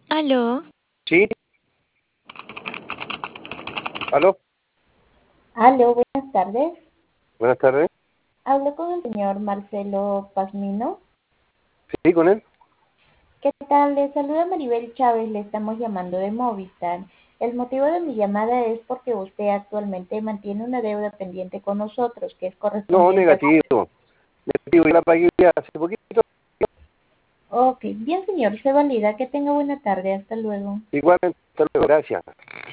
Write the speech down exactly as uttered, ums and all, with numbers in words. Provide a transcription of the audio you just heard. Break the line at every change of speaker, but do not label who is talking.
¿Aló?
Sí, aló,
Aló, buenas tardes.
buenas tardes.
Hablo con el señor Marcelo Pazmino.
Sí, con él.
¿Qué tal? Le saluda Maribel Chávez, le estamos llamando de Movistar. El motivo de mi llamada es porque usted actualmente mantiene una deuda pendiente con nosotros, que es
No,
correspondiente a...
negativo. Negativo, y la pagué ya hace poquito.
Ok, bien señor, se valida. Que tenga buena tarde. Hasta luego.
Igualmente, hasta luego, gracias.